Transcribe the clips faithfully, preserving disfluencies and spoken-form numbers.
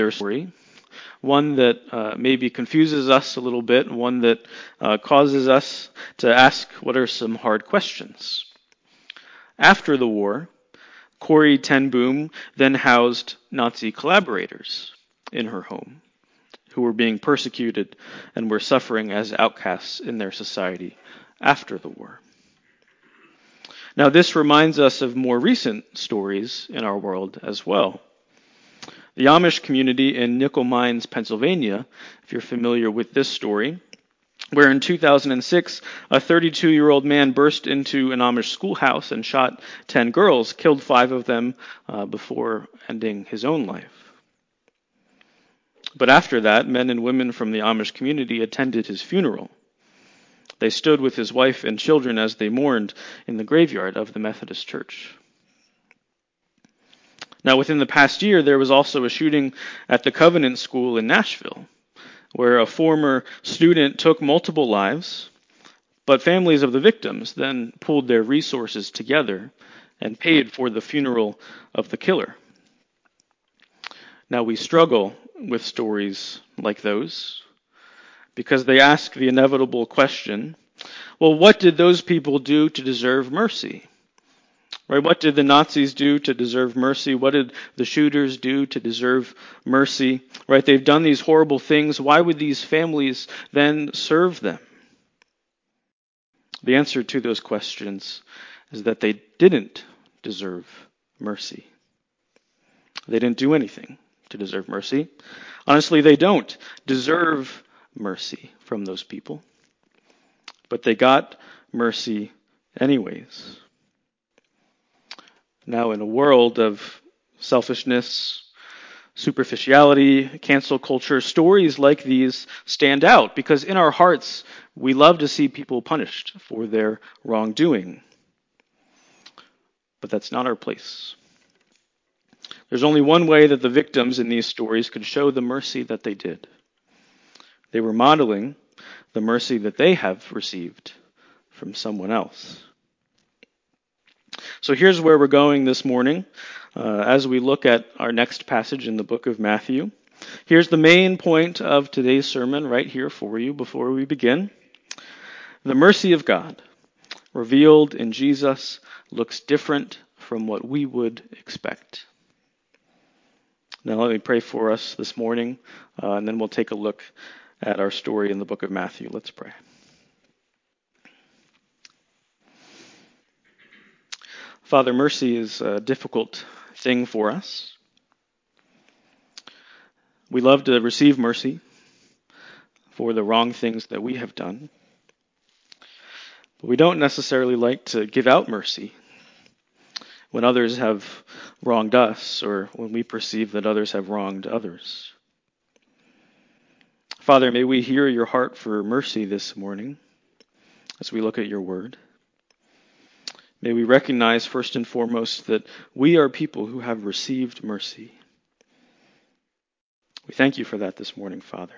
their story, one that uh, maybe confuses us a little bit, one that uh, causes us to ask what are some hard questions. After the war, Corrie ten Boom then housed Nazi collaborators in her home who were being persecuted and were suffering as outcasts in their society after the war. Now, this reminds us of more recent stories in our world as well. The Amish community in Nickel Mines, Pennsylvania, if you're familiar with this story, where in two thousand six, a thirty-two-year-old man burst into an Amish schoolhouse and shot ten girls, killed five of them uh, before ending his own life. But after that, men and women from the Amish community attended his funeral. They stood with his wife and children as they mourned in the graveyard of the Methodist Church. Now, within the past year, there was also a shooting at the Covenant School in Nashville, where a former student took multiple lives, but families of the victims then pooled their resources together and paid for the funeral of the killer. Now, we struggle with stories like those because they ask the inevitable question, well, what did those people do to deserve mercy? Right? What did the Nazis do to deserve mercy? What did the shooters do to deserve mercy? Right? They've done these horrible things. Why would these families then serve them? The answer to those questions is that they didn't deserve mercy. They didn't do anything to deserve mercy. Honestly, they don't deserve mercy from those people. But they got mercy anyways. Now, in a world of selfishness, superficiality, cancel culture, stories like these stand out because in our hearts, we love to see people punished for their wrongdoing. But that's not our place. There's only one way that the victims in these stories could show the mercy that they did. They were modeling the mercy that they have received from someone else. So here's where we're going this morning uh, as we look at our next passage in the book of Matthew. Here's the main point of today's sermon right here for you before we begin. The mercy of God revealed in Jesus looks different from what we would expect. Now let me pray for us this morning, uh, and then we'll take a look at our story in the book of Matthew. Let's pray. Father, mercy is a difficult thing for us. We love to receive mercy for the wrong things that we have done. But we don't necessarily like to give out mercy when others have wronged us or when we perceive that others have wronged others. Father, may we hear your heart for mercy this morning as we look at your word. May we recognize first and foremost that we are people who have received mercy. We thank you for that this morning, Father.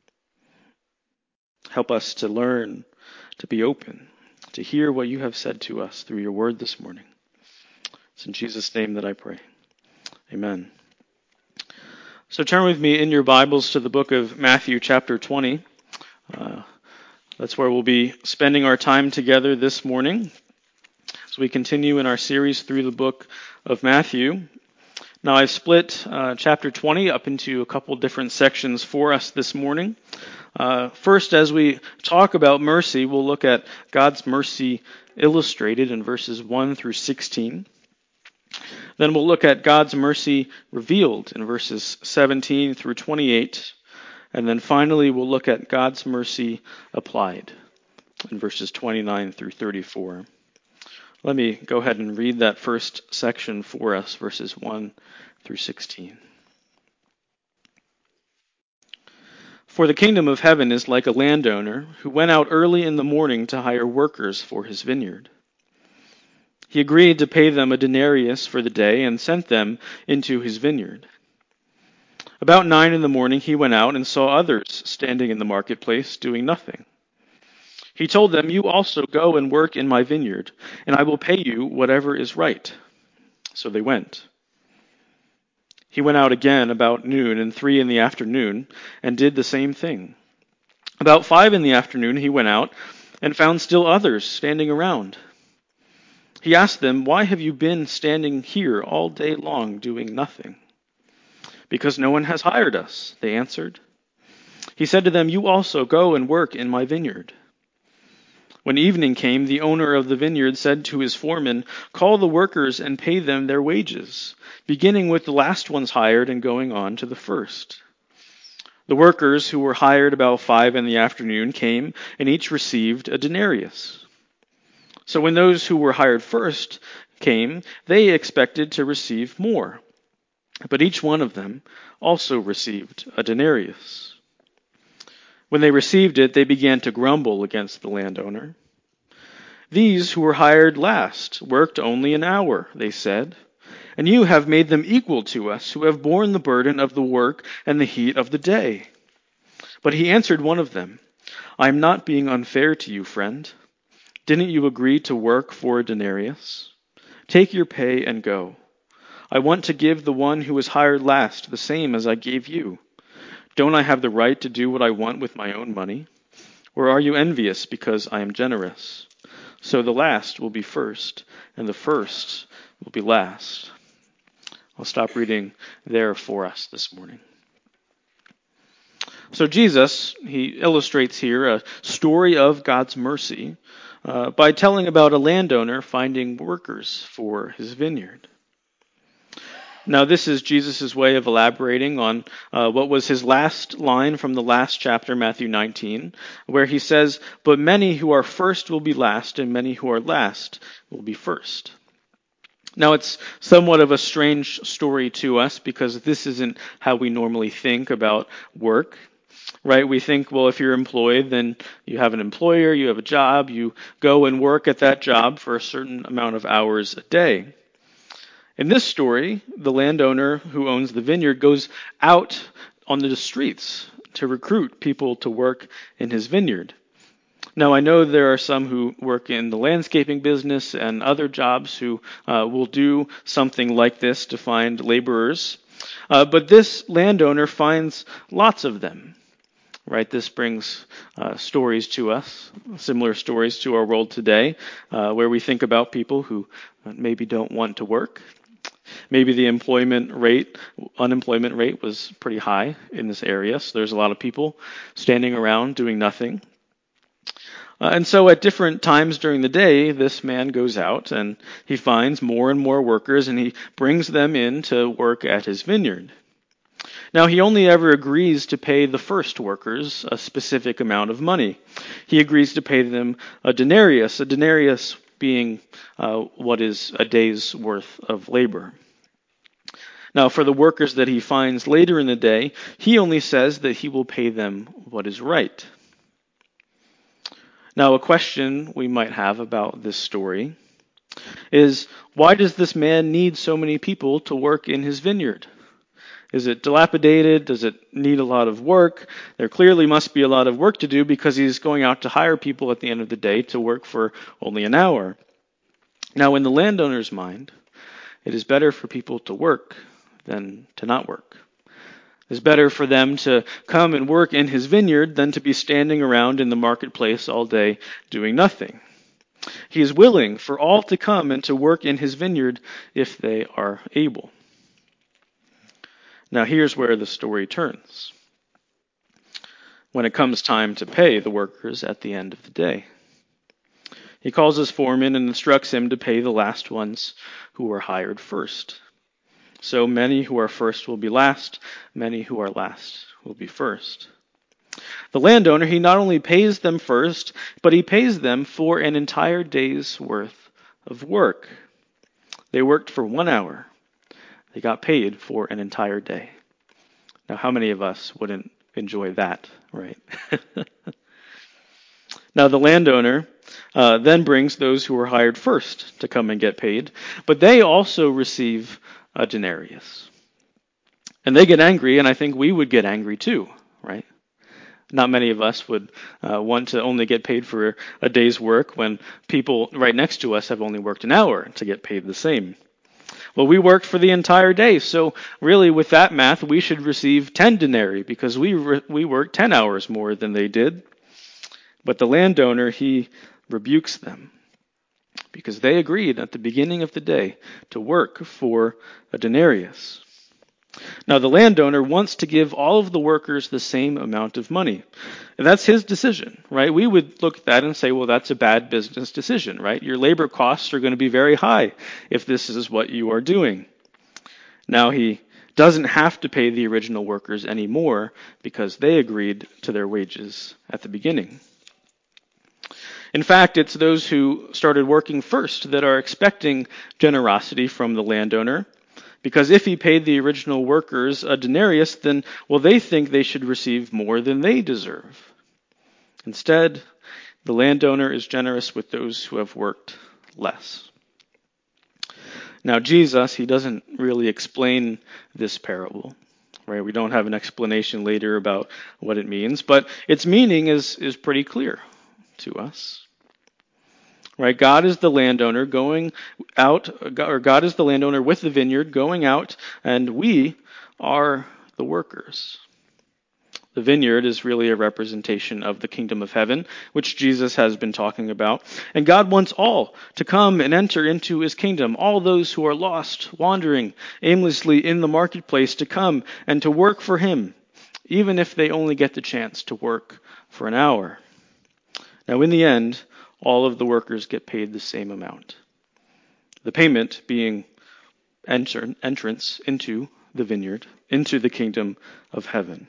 Help us to learn, to be open, to hear what you have said to us through your word this morning. It's in Jesus' name that I pray. Amen. So turn with me in your Bibles to the book of Matthew chapter twenty. Uh, that's where we'll be spending our time together this morning as we continue in our series through the book of Matthew. Now I've split uh, chapter twenty up into a couple different sections for us this morning. Uh, first, as we talk about mercy, we'll look at God's mercy illustrated in verses one through sixteen. Then we'll look at God's mercy revealed in verses seventeen through twenty-eight. And then finally, we'll look at God's mercy applied in verses twenty-nine through thirty-four. Let me go ahead and read that first section for us, verses one through sixteen. For the kingdom of heaven is like a landowner who went out early in the morning to hire workers for his vineyard. He agreed to pay them a denarius for the day and sent them into his vineyard. About nine in the morning he went out and saw others standing in the marketplace doing nothing. He told them, "You also go and work in my vineyard, and I will pay you whatever is right." So they went. He went out again about noon and three in the afternoon and did the same thing. About five in the afternoon he went out and found still others standing around. He asked them, 'Why have you been standing here all day long doing nothing?' 'Because no one has hired us,' they answered. He said to them, 'You also go and work in my vineyard.' When evening came, the owner of the vineyard said to his foreman, 'Call the workers and pay them their wages, beginning with the last ones hired and going on to the first.' The workers who were hired about five in the afternoon came, and each received a denarius. So when those who were hired first came, they expected to receive more. But each one of them also received a denarius. When they received it, they began to grumble against the landowner. 'These who were hired last worked only an hour,' they said, 'and you have made them equal to us who have borne the burden of the work and the heat of the day.' But he answered one of them, 'I am not being unfair to you, friend. Didn't you agree to work for a denarius? Take your pay and go. I want to give the one who was hired last the same as I gave you. Don't I have the right to do what I want with my own money? Or are you envious because I am generous? So the last will be first, and the first will be last.'" I'll stop reading there for us this morning. So Jesus, he illustrates here a story of God's mercy uh, by telling about a landowner finding workers for his vineyard. Now, this is Jesus' way of elaborating on uh, what was his last line from the last chapter, Matthew nineteen, where he says, "But many who are first will be last, and many who are last will be first." Now, it's somewhat of a strange story to us because this isn't how we normally think about work, right? We think, well, if you're employed, then you have an employer, you have a job, you go and work at that job for a certain amount of hours a day. In this story, the landowner who owns the vineyard goes out on the streets to recruit people to work in his vineyard. Now, I know there are some who work in the landscaping business and other jobs who uh, will do something like this to find laborers. Uh, but this landowner finds lots of them. Right, this brings uh, stories to us, similar stories to our world today, uh, where we think about people who maybe don't want to work. Maybe the employment rate, unemployment rate was pretty high in this area, so there's a lot of people standing around doing nothing. Uh, and so at different times during the day, this man goes out and he finds more and more workers and he brings them in to work at his vineyard. Now, he only ever agrees to pay the first workers a specific amount of money. He agrees to pay them a denarius, a denarius being uh, what is a day's worth of labor. Now, for the workers that he finds later in the day, he only says that he will pay them what is right. Now, a question we might have about this story is, why does this man need so many people to work in his vineyard? Is it dilapidated? Does it need a lot of work? There clearly must be a lot of work to do because he's going out to hire people at the end of the day to work for only an hour. Now, in the landowner's mind, it is better for people to work than to not work. It's better for them to come and work in his vineyard than to be standing around in the marketplace all day doing nothing. He is willing for all to come and to work in his vineyard if they are able. Now, here's where the story turns. When it comes time to pay the workers at the end of the day, he calls his foreman and instructs him to pay the last ones who were hired first. So many who are first will be last, many who are last will be first. The landowner, he not only pays them first, but he pays them for an entire day's worth of work. They worked for one hour. They got paid for an entire day. Now, how many of us wouldn't enjoy that, right? Now, the landowner uh, then brings those who were hired first to come and get paid, but they also receive a denarius. And they get angry, and I think we would get angry too, right? Not many of us would uh, want to only get paid for a day's work when people right next to us have only worked an hour to get paid the same. Well, we worked for the entire day, so really with that math, we should receive ten denarii because we re- we worked ten hours more than they did. But the landowner, he rebukes them because they agreed at the beginning of the day to work for a denarius. Now, the landowner wants to give all of the workers the same amount of money. And that's his decision, right? We would look at that and say, well, that's a bad business decision, right? Your labor costs are going to be very high if this is what you are doing. Now, he doesn't have to pay the original workers any more because they agreed to their wages at the beginning. In fact, it's those who started working first that are expecting generosity from the landowner. Because if he paid the original workers a denarius, then, well, they think they should receive more than they deserve. Instead, the landowner is generous with those who have worked less. Now, Jesus, he doesn't really explain this parable, right? We don't have an explanation later about what it means, but its meaning is, is pretty clear to us. Right, God is the landowner going out, or God is the landowner with the vineyard going out, and we are the workers. The vineyard is really a representation of the kingdom of heaven, which Jesus has been talking about. And God wants all to come and enter into his kingdom, all those who are lost, wandering aimlessly in the marketplace to come and to work for him, even if they only get the chance to work for an hour. Now, in the end, all of the workers get paid the same amount. The payment being enter, entrance into the vineyard, into the kingdom of heaven.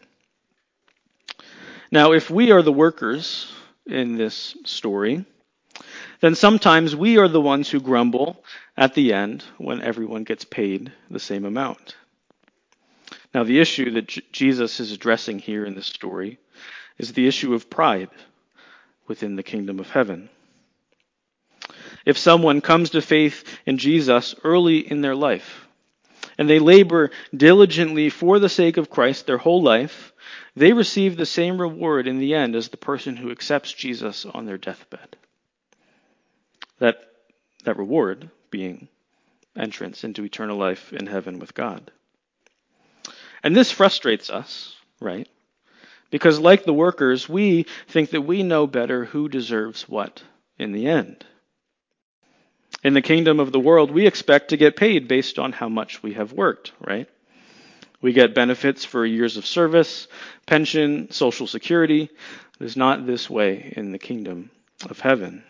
Now, if we are the workers in this story, then sometimes we are the ones who grumble at the end when everyone gets paid the same amount. Now, the issue that J- Jesus is addressing here in this story is the issue of pride within the kingdom of heaven. If someone comes to faith in Jesus early in their life, and they labor diligently for the sake of Christ their whole life, they receive the same reward in the end as the person who accepts Jesus on their deathbed. That, that reward being entrance into eternal life in heaven with God. And this frustrates us, right? Because like the workers, we think that we know better who deserves what in the end. In the kingdom of the world, we expect to get paid based on how much we have worked, right? We get benefits for years of service, pension, social security. It is not this way in the kingdom of heaven.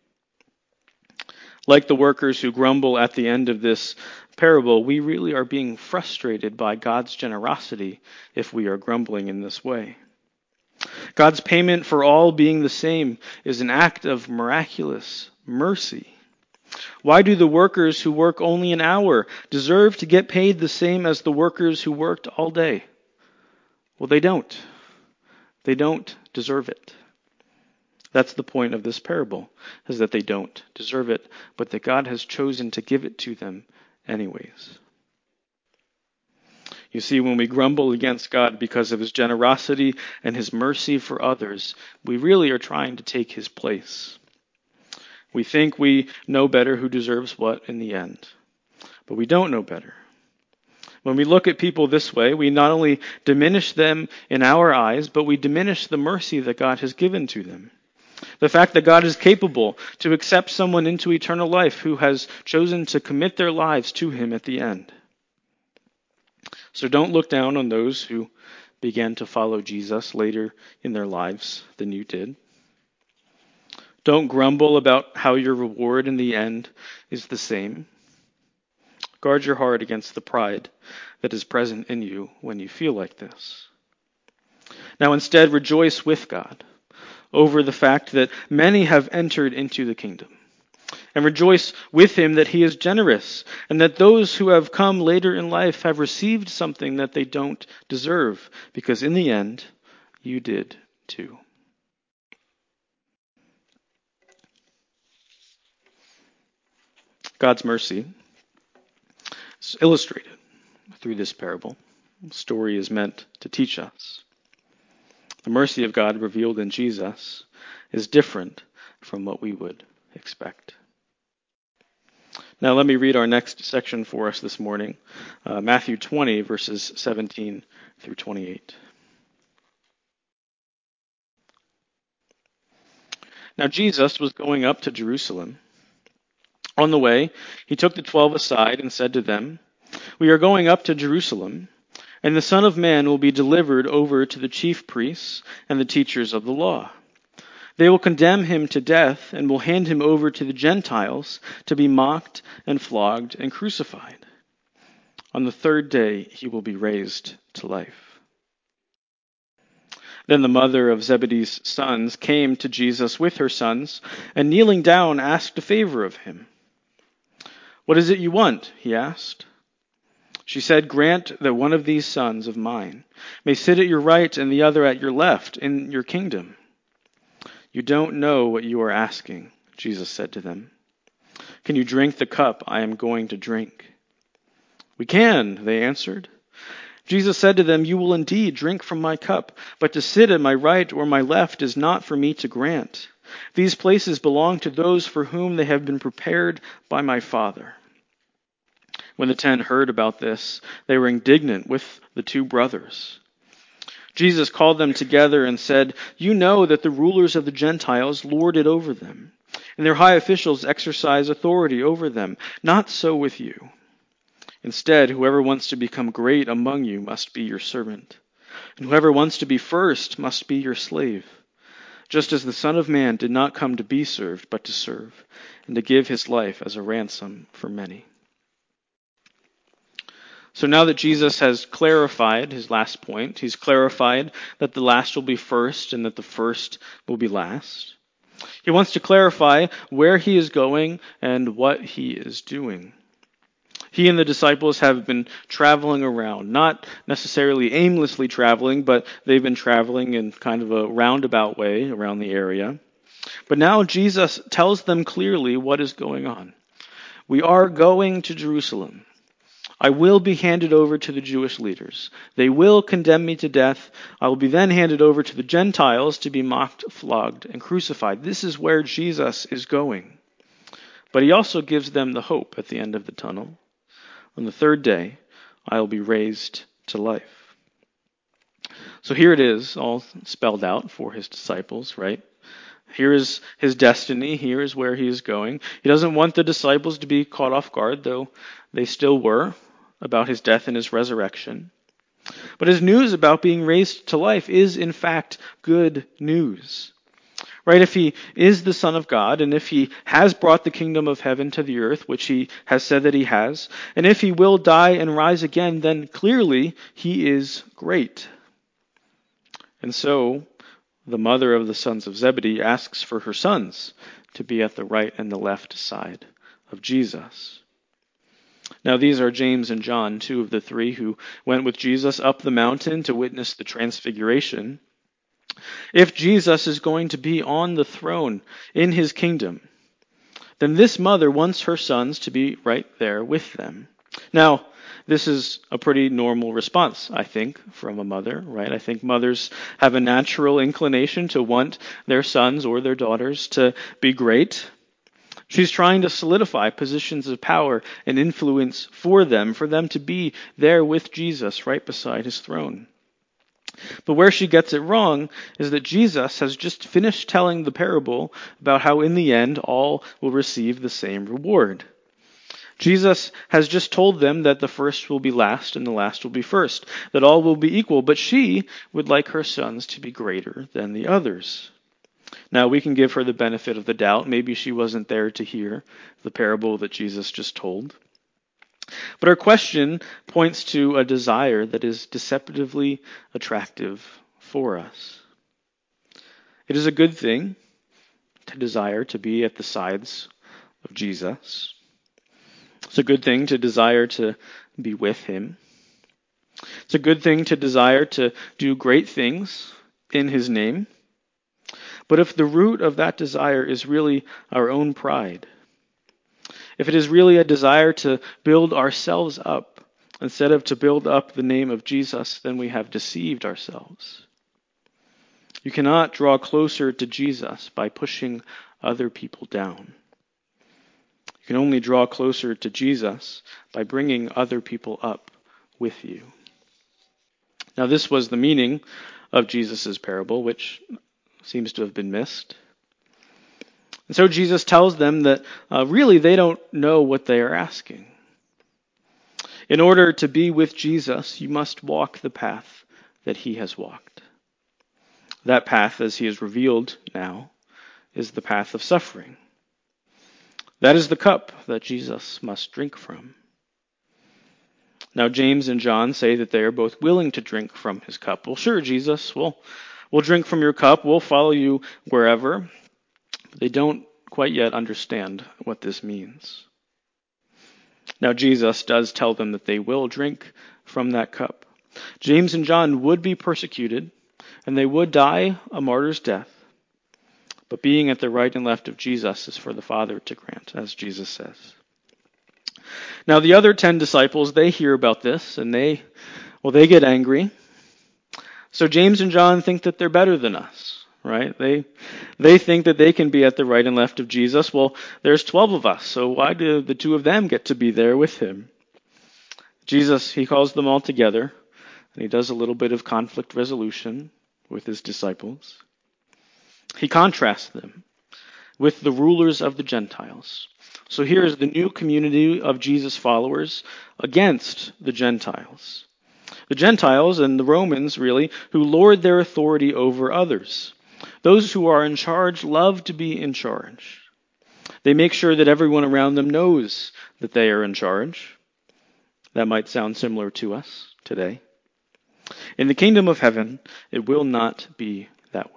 Like the workers who grumble at the end of this parable, we really are being frustrated by God's generosity if we are grumbling in this way. God's payment for all being the same is an act of miraculous mercy. Why do the workers who work only an hour deserve to get paid the same as the workers who worked all day? Well, they don't. They don't deserve it. That's the point of this parable, is that they don't deserve it, but that God has chosen to give it to them anyways. You see, when we grumble against God because of his generosity and his mercy for others, we really are trying to take his place. We think we know better who deserves what in the end, but we don't know better. When we look at people this way, we not only diminish them in our eyes, but we diminish the mercy that God has given to them. The fact that God is capable to accept someone into eternal life who has chosen to commit their lives to him at the end. So don't look down on those who began to follow Jesus later in their lives than you did. Don't grumble about how your reward in the end is the same. Guard your heart against the pride that is present in you when you feel like this. Now instead, rejoice with God over the fact that many have entered into the kingdom. And rejoice with him that he is generous, and that those who have come later in life have received something that they don't deserve, because in the end, you did too. God's mercy is illustrated through this parable. The story is meant to teach us. The mercy of God revealed in Jesus is different from what we would expect. Now let me read our next section for us this morning, uh, Matthew twenty, verses seventeen through twenty-eight. Now Jesus was going up to Jerusalem. On the way, he took the twelve aside and said to them, "We are going up to Jerusalem, and the Son of Man will be delivered over to the chief priests and the teachers of the law. They will condemn him to death and will hand him over to the Gentiles to be mocked and flogged and crucified. On the third day he will be raised to life." Then the mother of Zebedee's sons came to Jesus with her sons, and kneeling down asked a favor of him. "What is it you want?" he asked. She said, "Grant that one of these sons of mine may sit at your right and the other at your left in your kingdom." "You don't know what you are asking," Jesus said to them. "Can you drink the cup I am going to drink?" "We can," they answered. Jesus said to them, "You will indeed drink from my cup, but to sit at my right or my left is not for me to grant. These places belong to those for whom they have been prepared by my Father." When the ten heard about this, they were indignant with the two brothers. Jesus called them together and said, "You know that the rulers of the Gentiles lord it over them, and their high officials exercise authority over them. Not so with you. Instead, whoever wants to become great among you must be your servant, and whoever wants to be first must be your slave. Just as the Son of Man did not come to be served, but to serve, and to give his life as a ransom for many." So now that Jesus has clarified his last point, he's clarified that the last will be first and that the first will be last. He wants to clarify where he is going and what he is doing. He and the disciples have been traveling around, not necessarily aimlessly traveling, but they've been traveling in kind of a roundabout way around the area. But now Jesus tells them clearly what is going on. We are going to Jerusalem. I will be handed over to the Jewish leaders. They will condemn me to death. I will be then handed over to the Gentiles to be mocked, flogged, and crucified. This is where Jesus is going. But he also gives them the hope at the end of the tunnel. On the third day, I will be raised to life. So here it is, all spelled out for his disciples, right? Here is his destiny. Here is where he is going. He doesn't want the disciples to be caught off guard, though they still were, about his death and his resurrection. But his news about being raised to life is, in fact, good news. Right? If he is the Son of God, and if he has brought the kingdom of heaven to the earth, which he has said that he has, and if he will die and rise again, then clearly he is great. And so, the mother of the sons of Zebedee asks for her sons to be at the right and the left side of Jesus. Now these are James and John, two of the three who went with Jesus up the mountain to witness the transfiguration. If Jesus is going to be on the throne in his kingdom, then this mother wants her sons to be right there with them. Now, this is a pretty normal response, I think, from a mother, right? I think mothers have a natural inclination to want their sons or their daughters to be great. She's trying to solidify positions of power and influence for them, for them to be there with Jesus right beside his throne. But where she gets it wrong is that Jesus has just finished telling the parable about how in the end all will receive the same reward. Jesus has just told them that the first will be last and the last will be first, that all will be equal, but she would like her sons to be greater than the others. Now, we can give her the benefit of the doubt. Maybe she wasn't there to hear the parable that Jesus just told. But her question points to a desire that is deceptively attractive for us. It is a good thing to desire to be at the sides of Jesus. It's a good thing to desire to be with him. It's a good thing to desire to do great things in his name. But if the root of that desire is really our own pride, if it is really a desire to build ourselves up instead of to build up the name of Jesus, then we have deceived ourselves. You cannot draw closer to Jesus by pushing other people down. You can only draw closer to Jesus by bringing other people up with you. Now, this was the meaning of Jesus' parable, which seems to have been missed. And so Jesus tells them that uh, really they don't know what they are asking. In order to be with Jesus, you must walk the path that he has walked. That path, as he is revealed now, is the path of suffering. That is the cup that Jesus must drink from. Now, James and John say that they are both willing to drink from his cup. Well, sure, Jesus, we'll, we'll drink from your cup. We'll follow you wherever. But they don't quite yet understand what this means. Now, Jesus does tell them that they will drink from that cup. James and John would be persecuted, and they would die a martyr's death. But being at the right and left of Jesus is for the Father to grant, as Jesus says. Now, the other ten disciples, they hear about this, and they, well, they get angry. So James and John think that they're better than us, right? They, they think that they can be at the right and left of Jesus. Well, there's twelve of us, so why do the two of them get to be there with him? Jesus, he calls them all together, and he does a little bit of conflict resolution with his disciples. He contrasts them with the rulers of the Gentiles. So here is the new community of Jesus' followers against the Gentiles. The Gentiles and the Romans, really, who lord their authority over others. Those who are in charge love to be in charge. They make sure that everyone around them knows that they are in charge. That might sound similar to us today. In the kingdom of heaven, it will not be that way.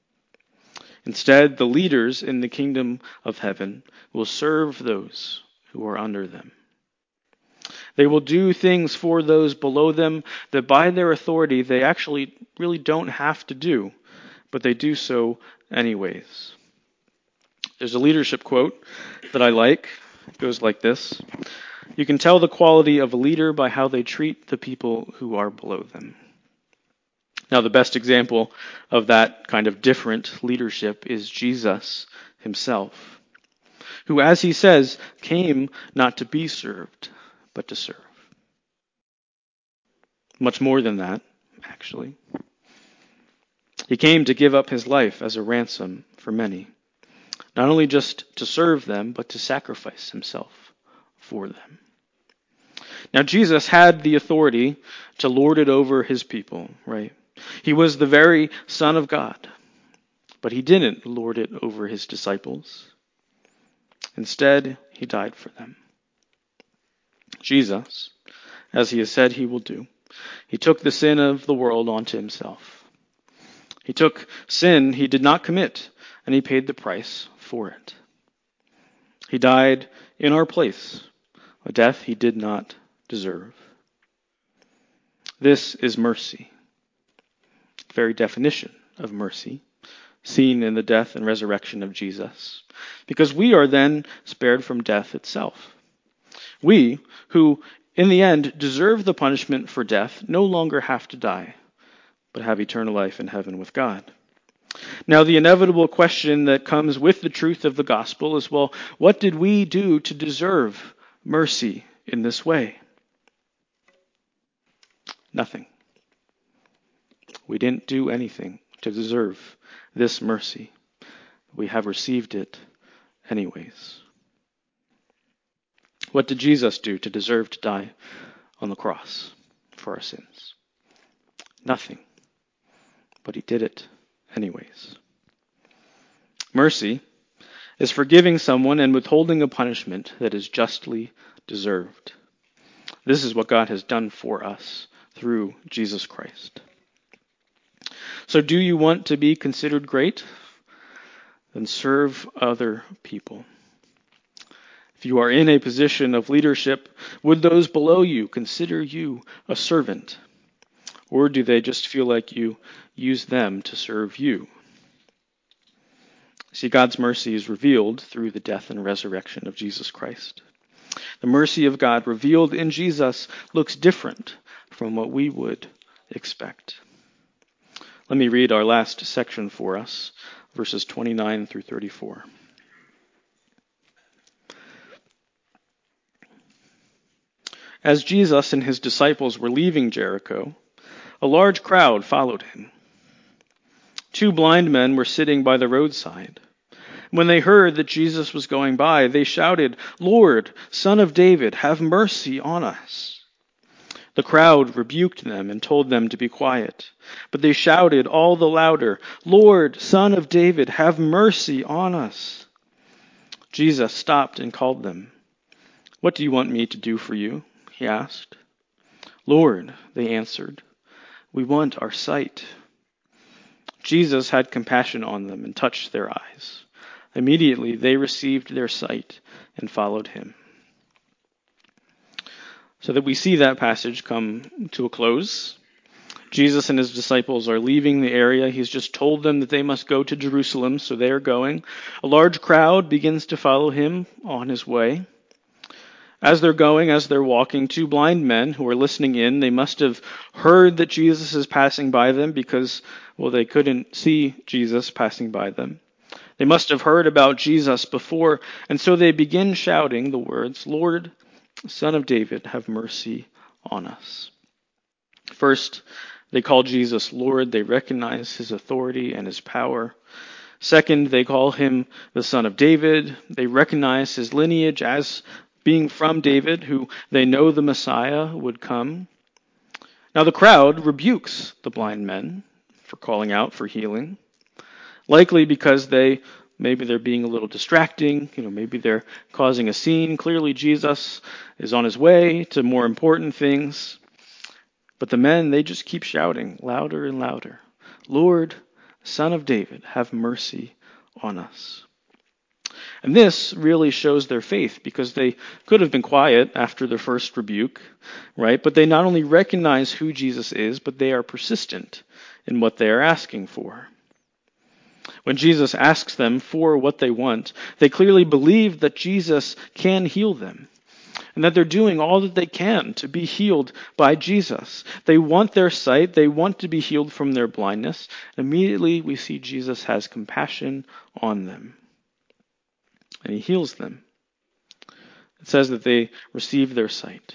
Instead, the leaders in the kingdom of heaven will serve those who are under them. They will do things for those below them that by their authority they actually really don't have to do, but they do so anyways. There's a leadership quote that I like. It goes like this: "You can tell the quality of a leader by how they treat the people who are below them." Now, the best example of that kind of different leadership is Jesus himself, who, as he says, came not to be served, but to serve. Much more than that, actually. He came to give up his life as a ransom for many, not only just to serve them, but to sacrifice himself for them. Now, Jesus had the authority to lord it over his people, right? He was the very Son of God, but he didn't lord it over his disciples. Instead, he died for them. Jesus, as he has said he will do, he took the sin of the world onto himself. He took sin he did not commit, and he paid the price for it. He died in our place, a death he did not deserve. This is mercy. The very definition of mercy, seen in the death and resurrection of Jesus, because we are then spared from death itself. We, who in the end deserve the punishment for death, no longer have to die, but have eternal life in heaven with God. Now, the inevitable question that comes with the truth of the gospel is, well, what did we do to deserve mercy in this way? Nothing. We didn't do anything to deserve this mercy. We have received it anyways. What did Jesus do to deserve to die on the cross for our sins? Nothing. But he did it anyways. Mercy is forgiving someone and withholding a punishment that is justly deserved. This is what God has done for us through Jesus Christ. So do you want to be considered great? Then serve other people. If you are in a position of leadership, would those below you consider you a servant? Or do they just feel like you use them to serve you? See, God's mercy is revealed through the death and resurrection of Jesus Christ. The mercy of God revealed in Jesus looks different from what we would expect. Let me read our last section for us, verses twenty-nine through thirty-four. As Jesus and his disciples were leaving Jericho, a large crowd followed him. Two blind men were sitting by the roadside. When they heard that Jesus was going by, they shouted, "Lord, Son of David, have mercy on us." The crowd rebuked them and told them to be quiet. But they shouted all the louder, "Lord, Son of David, have mercy on us." Jesus stopped and called them. "What do you want me to do for you?" he asked. "Lord," they answered, "we want our sight." Jesus had compassion on them and touched their eyes. Immediately they received their sight and followed him. So that we see that passage come to a close. Jesus and his disciples are leaving the area. He's just told them that they must go to Jerusalem, so they are going. A large crowd begins to follow him on his way. As they're going, as they're walking, two blind men who are listening in, they must have heard that Jesus is passing by them because, well, they couldn't see Jesus passing by them. They must have heard about Jesus before, and so they begin shouting the words, "Lord, Son of David, have mercy on us." First, they call Jesus Lord. They recognize his authority and his power. Second, they call him the Son of David. They recognize his lineage as being from David, who they know the Messiah would come. Now the crowd rebukes the blind men for calling out for healing, likely because they maybe they're being a little distracting, you know, maybe they're causing a scene. Clearly Jesus is on his way to more important things. But the men, they just keep shouting louder and louder, "Lord, Son of David, have mercy on us." And this really shows their faith, because they could have been quiet after their first rebuke, right? But they not only recognize who Jesus is, but they are persistent in what they are asking for. When Jesus asks them for what they want, they clearly believe that Jesus can heal them, and that they're doing all that they can to be healed by Jesus. They want their sight. They want to be healed from their blindness. Immediately we see Jesus has compassion on them, and he heals them. It says that they receive their sight.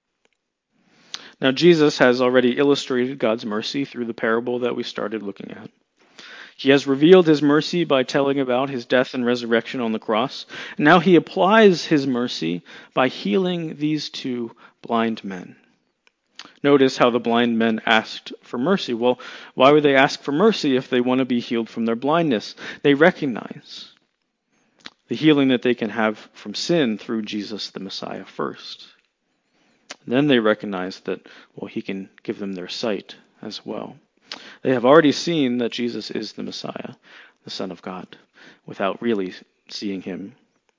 Now Jesus has already illustrated God's mercy through the parable that we started looking at. He has revealed his mercy by telling about his death and resurrection on the cross. Now he applies his mercy by healing these two blind men. Notice how the blind men asked for mercy. Well, why would they ask for mercy if they want to be healed from their blindness? They recognize the healing that they can have from sin through Jesus the Messiah first. And then they recognize that, well, he can give them their sight as well. They have already seen that Jesus is the Messiah, the Son of God, without really seeing him.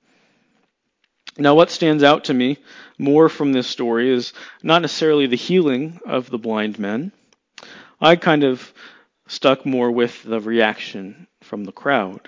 Now, what stands out to me more from this story is not necessarily the healing of the blind men. I kind of stuck more with the reaction from the crowd.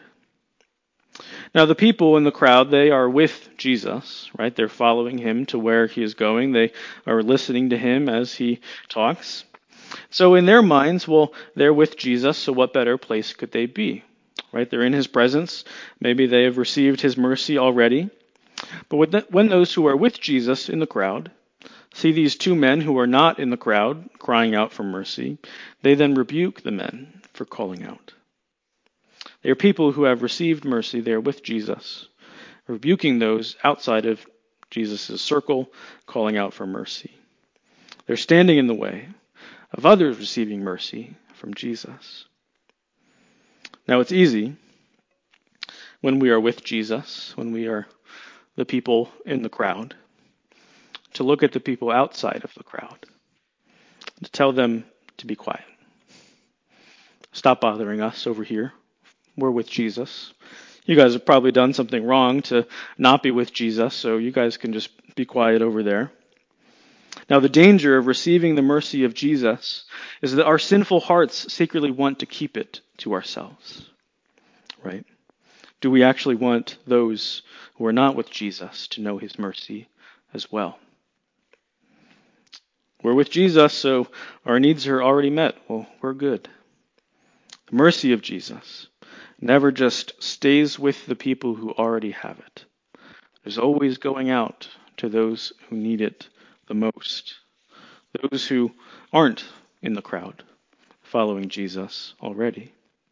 Now, the people in the crowd, they are with Jesus, right? They're following him to where he is going. They are listening to him as he talks. So in their minds, well, they're with Jesus, so what better place could they be? Right? They're in his presence. Maybe they have received his mercy already. But when those who are with Jesus in the crowd see these two men who are not in the crowd crying out for mercy, they then rebuke the men for calling out. They are people who have received mercy. They are with Jesus, rebuking those outside of Jesus' circle, calling out for mercy. They're standing in the way of others receiving mercy from Jesus. Now, it's easy when we are with Jesus, when we are the people in the crowd, to look at the people outside of the crowd, to tell them to be quiet. Stop bothering us over here. We're with Jesus. You guys have probably done something wrong to not be with Jesus, so you guys can just be quiet over there. Now, the danger of receiving the mercy of Jesus is that our sinful hearts secretly want to keep it to ourselves, right? Do we actually want those who are not with Jesus to know his mercy as well? We're with Jesus, so our needs are already met. Well, we're good. The mercy of Jesus never just stays with the people who already have it. There's always going out to those who need it the most, those who aren't in the crowd following Jesus already.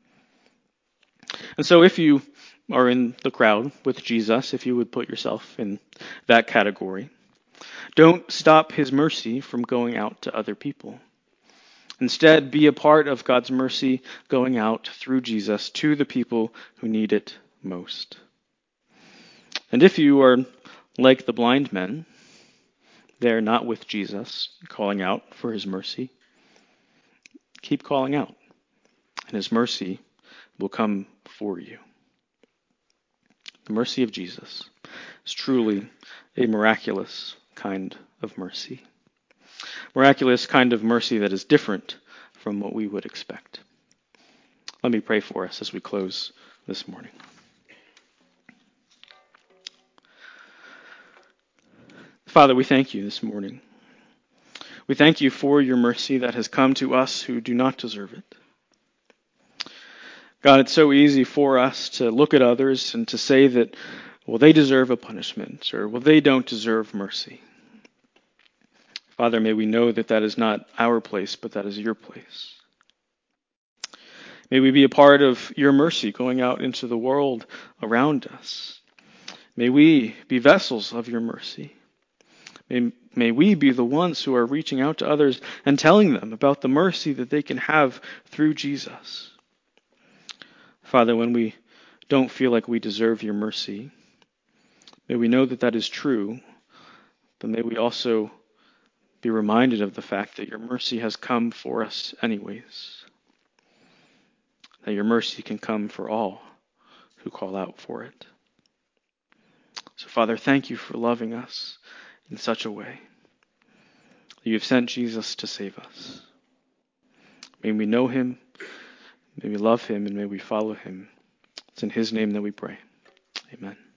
And so if you are in the crowd with Jesus, if you would put yourself in that category, don't stop his mercy from going out to other people. Instead, be a part of God's mercy going out through Jesus to the people who need it most. And if you are like the blind men, they're not with Jesus, calling out for his mercy, keep calling out, and his mercy will come for you. The mercy of Jesus is truly a miraculous kind of mercy. Miraculous kind of mercy that is different from what we would expect. Let me pray for us as we close this morning. Father, we thank you this morning. We thank you for your mercy that has come to us who do not deserve it. God, it's so easy for us to look at others and to say that, well, they deserve a punishment, or, well, they don't deserve mercy. Father, may we know that that is not our place, but that is your place. May we be a part of your mercy going out into the world around us. May we be vessels of your mercy. May, may we be the ones who are reaching out to others and telling them about the mercy that they can have through Jesus. Father, when we don't feel like we deserve your mercy, may we know that that is true, but may we also be reminded of the fact that your mercy has come for us anyways. That your mercy can come for all who call out for it. So, Father, thank you for loving us in such a way that you have sent Jesus to save us. May we know him, may we love him, and may we follow him. It's in his name that we pray. Amen.